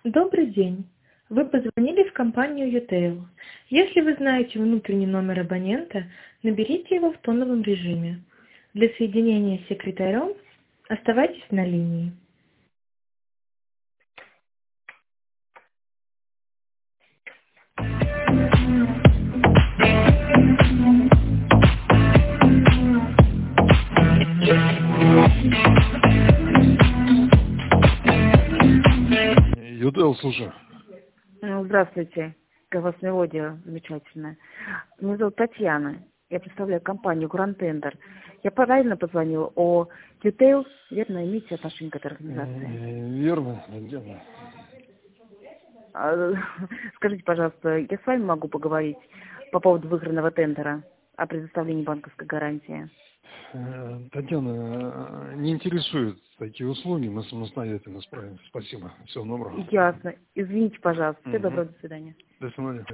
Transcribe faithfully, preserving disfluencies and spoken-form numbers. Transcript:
Добрый день. Вы позвонили в компанию Ютейл. Если вы знаете внутренний номер абонента, наберите его в тоновом режиме. Для соединения с секретарем оставайтесь на линии. Ютейл, слушай. Ну, Здравствуйте. Какая у вас мелодия замечательная. Меня зовут Татьяна. Я представляю компанию Grand Tender. Я правильно позвонила о Ютейл, верно, имеете отношение к этой организации? Верно, верно. А, Скажите, пожалуйста, я с вами могу поговорить по поводу выигранного тендера о предоставлении банковской гарантии? Э, Татьяна, не интересуют такие услуги, мы самостоятельно справимся. Спасибо. Всего доброго. Ясно. Извините, пожалуйста. Всего Угу. доброго, до свидания. До свидания.